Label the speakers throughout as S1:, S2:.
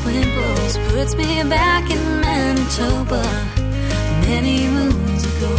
S1: wind blows, puts me back in Manitoba many moons ago.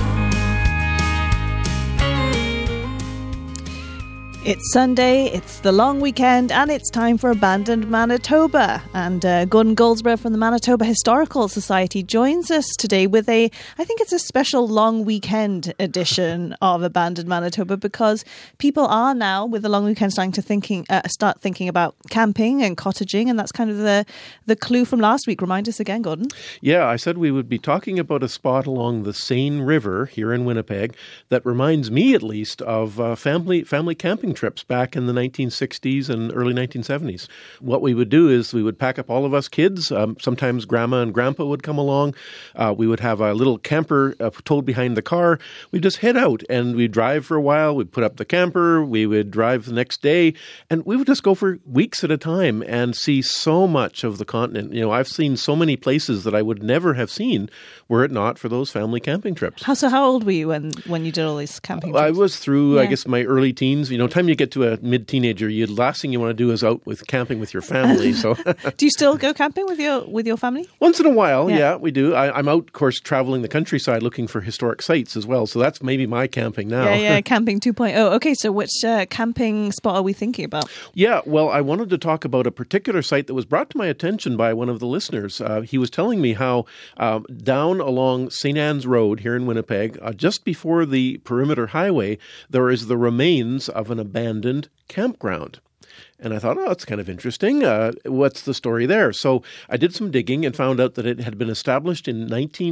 S2: It's Sunday, it's the long weekend, and it's time for Abandoned Manitoba. And Gunn Goldsborough from the Manitoba Historical Society joins us today with I think it's a special long weekend edition of Abandoned Manitoba, because people are now, with the long weekend, starting to start thinking about camping and cottaging, and that's kind of the clue from last week. Remind us again, Gordon.
S3: Yeah, I said we would be talking about a spot along the Seine River here in Winnipeg that reminds me, at least, of family camping trips back in the 1960s and early 1970s. What we would do is we would pack up all of us kids. Sometimes Grandma and Grandpa would come along. We would have a little camper towed behind the car. We'd just head out and we'd drive for a while. We'd put up the camper. We would drive the next day. And we would just go for weeks at a time and see so much of the continent. You know, I've seen so many places that I would never have seen were it not for those family camping trips.
S2: So how old were you when you did all these camping trips?
S3: I was through, I guess, my early teens. You know, time you get to a mid-teenager, the last thing you want to do is out with camping with your family. So,
S2: do you still go camping with your family?
S3: Once in a while, yeah we do. I'm out, of course, traveling the countryside looking for historic sites as well. So that's maybe my camping now.
S2: Yeah, camping 2.0. Okay, so which camping spot are we thinking about?
S3: Yeah, well, I wanted to talk about a particular site that was brought to my attention by one of the listeners. He was telling me how down along St. Anne's Road here in Winnipeg, just before the Perimeter Highway, there is the remains of an abandoned campground. And I thought, that's kind of interesting. What's the story there? So I did some digging and found out that it had been established in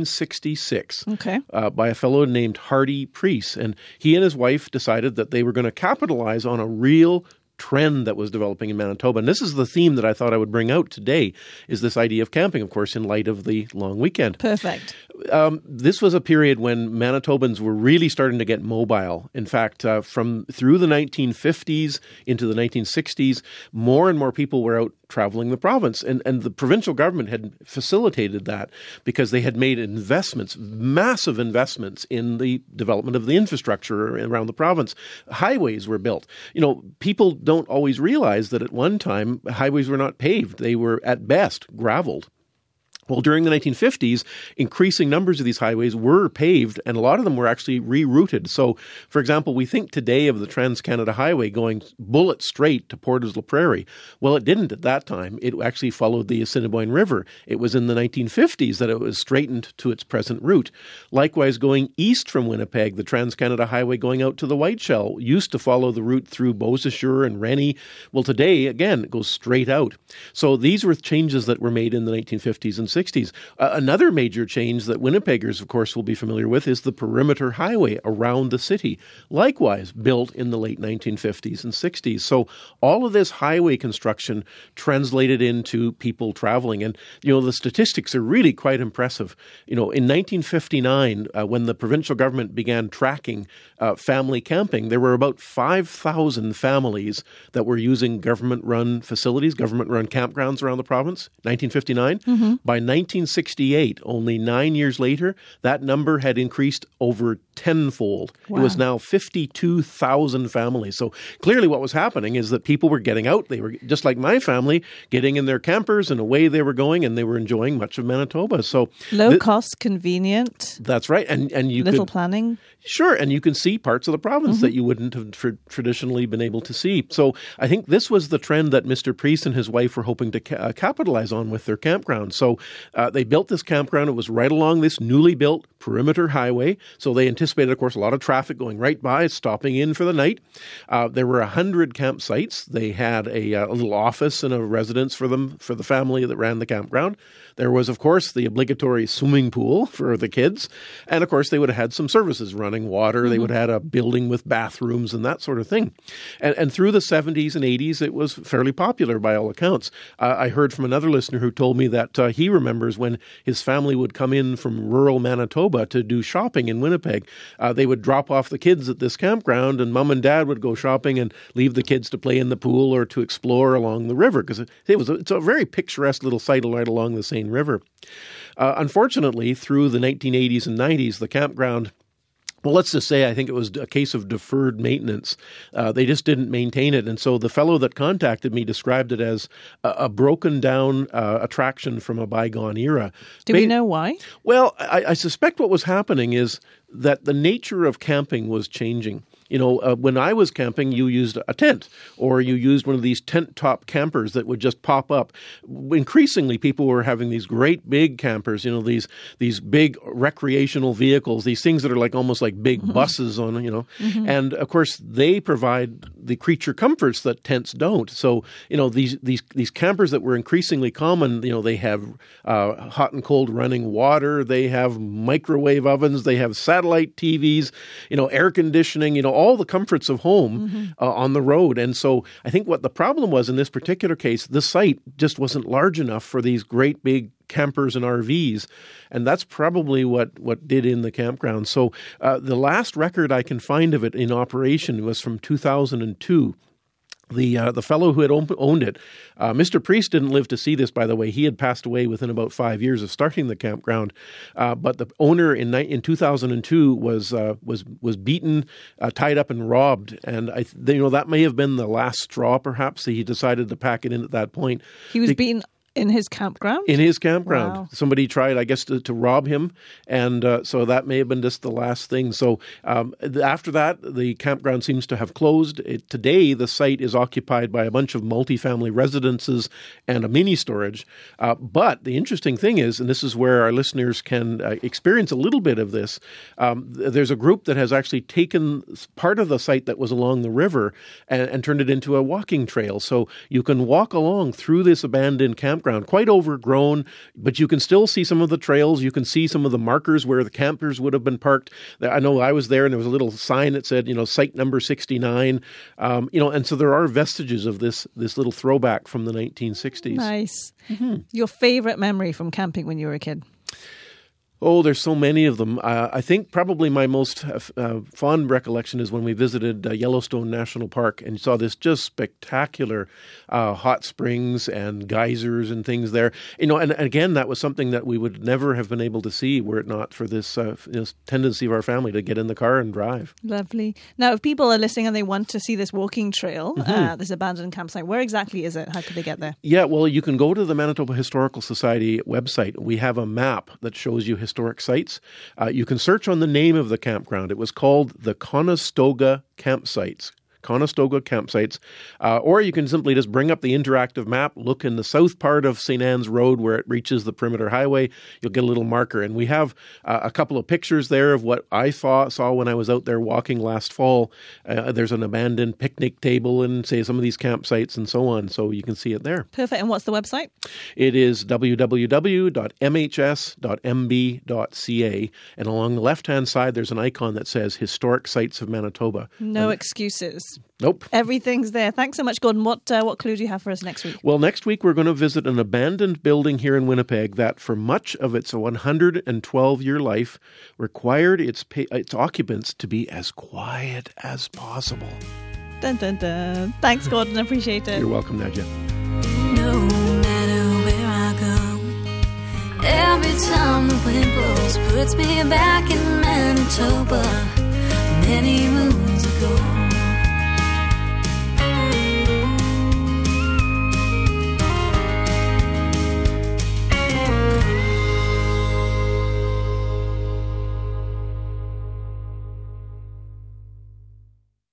S3: 1966 by a fellow named Hardy Preece. And he and his wife decided that they were going to capitalize on a real trend that was developing in Manitoba. And this is the theme that I thought I would bring out today, is this idea of camping, of course, in light of the long weekend.
S2: Perfect.
S3: This was a period when Manitobans were really starting to get mobile. In fact, through the 1950s into the 1960s, more and more people were out traveling the province. And the provincial government had facilitated that because they had made investments, massive investments in the development of the infrastructure around the province. Highways were built. You know, people don't always realize that at one time, highways were not paved. They were, at best, graveled. Well, during the 1950s, increasing numbers of these highways were paved, and a lot of them were actually rerouted. So, for example, we think today of the Trans-Canada Highway going bullet straight to Portage la Prairie. Well, it didn't at that time. It actually followed the Assiniboine River. It was in the 1950s that it was straightened to its present route. Likewise, going east from Winnipeg, the Trans-Canada Highway going out to the Whiteshell used to follow the route through Beausejour and Rennie. Well, today, again, it goes straight out. So these were changes that were made in the 1950s and 60s. Another major change that Winnipeggers, of course, will be familiar with is the Perimeter Highway around the city, likewise built in the late 1950s and 60s. So all of this highway construction translated into people traveling. And, you know, the statistics are really quite impressive. You know, in 1959, when the provincial government began tracking family camping, there were about 5,000 families that were using government-run facilities, government-run campgrounds around the province, 1959. Mm-hmm. By 1968, only 9 years later, that number had increased over tenfold. Wow. It was now 52,000 families. So clearly what was happening is that people were getting out. They were, just like my family, getting in their campers, and away they were going, and they were enjoying much of Manitoba. So
S2: low cost, convenient.
S3: That's right. And you
S2: little planning.
S3: Sure. And you can see parts of the province that you wouldn't have traditionally been able to see. So I think this was the trend that Mr. Preece and his wife were hoping to capitalize on with their campground. So they built this campground. It was right along this newly built Perimeter Highway. So they anticipated, of course, a lot of traffic going right by, stopping in for the night. There were 100 campsites. They had a little office and a residence for them, for the family that ran the campground. There was, of course, the obligatory swimming pool for the kids. And, of course, they would have had some services, running water. Mm-hmm. They would have had a building with bathrooms and that sort of thing. And through the 70s and 80s, it was fairly popular by all accounts. I heard from another listener who told me that he remembers when his family would come in from rural Manitoba to do shopping in Winnipeg. They would drop off the kids at this campground, and mom and dad would go shopping and leave the kids to play in the pool or to explore along the river, because it's a very picturesque little site right along the Seine River. Unfortunately, through the 1980s and 90s, the campground well, let's just say I think it was a case of deferred maintenance. They just didn't maintain it. And so the fellow that contacted me described it as a broken down attraction from a bygone era.
S2: Do we know why?
S3: Well, I suspect what was happening is that the nature of camping was changing. You know, when I was camping, you used a tent or you used one of these tent top campers that would just pop up. Increasingly, people were having these great big campers, you know, these big recreational vehicles, these things that are like almost like big buses on, you know. And of course, they provide the creature comforts that tents don't. So, you know, these campers that were increasingly common, you know, they have hot and cold running water, they have microwave ovens, they have satellite TVs, you know, air conditioning, you know, all the comforts of home on the road. And so I think what the problem was in this particular case, the site just wasn't large enough for these great big campers and RVs. And that's probably what did in the campground. So the last record I can find of it in operation was from 2002. The fellow who had owned it, Mr. Priest didn't live to see this, by the way. He had passed away within about 5 years of starting the campground. But the owner in 2002 was beaten, tied up, and robbed. And that may have been the last straw. Perhaps he decided to pack it in at that point.
S2: He was beaten in his campground?
S3: In his campground. Wow. Somebody tried, I guess, to rob him. And so that may have been just the last thing. So after that, the campground seems to have closed. Today, the site is occupied by a bunch of multifamily residences and a mini storage. But the interesting thing is, and this is where our listeners can experience a little bit of this, there's a group that has actually taken part of the site that was along the river and turned it into a walking trail. So you can walk along through this abandoned campground, quite overgrown, but you can still see some of the trails. You can see some of the markers where the campers would have been parked. I know I was there and there was a little sign that said, site number 69, and so there are vestiges of this little throwback from the 1960s.
S2: Nice. Mm-hmm. Your favorite memory from camping when you were a kid?
S3: Oh, there's so many of them. I think probably my most fond recollection is when we visited Yellowstone National Park and saw this just spectacular hot springs and geysers and things there. And again, that was something that we would never have been able to see were it not for this tendency of our family to get in the car and drive.
S2: Lovely. Now, if people are listening and they want to see this walking trail, this abandoned campsite, where exactly is it? How could they get there?
S3: Yeah, well, you can go to the Manitoba Historical Society website. We have a map that shows you historic sites. You can search on the name of the campground. It was called the Conestoga Campsites. Or you can simply just bring up the interactive map, look in the south part of St. Anne's Road where it reaches the perimeter highway. You'll get a little marker. And we have a couple of pictures there of what I saw when I was out there walking last fall. There's an abandoned picnic table and some of these campsites and so on. So you can see it there.
S2: Perfect. And what's the website?
S3: It is www.mhs.mb.ca. And along the left-hand side, there's an icon that says Historic Sites of Manitoba.
S2: No excuses.
S3: Nope.
S2: Everything's there. Thanks so much, Gordon. What clue do you have for us next week?
S3: Well, next week we're going to visit an abandoned building here in Winnipeg that for much of its 112-year life required its occupants to be as quiet as possible.
S2: Dun, dun, dun. Thanks, Gordon. Appreciate it.
S3: You're welcome, Nadja.
S1: No matter where I go, every time the wind blows puts me back in Manitoba many moons ago.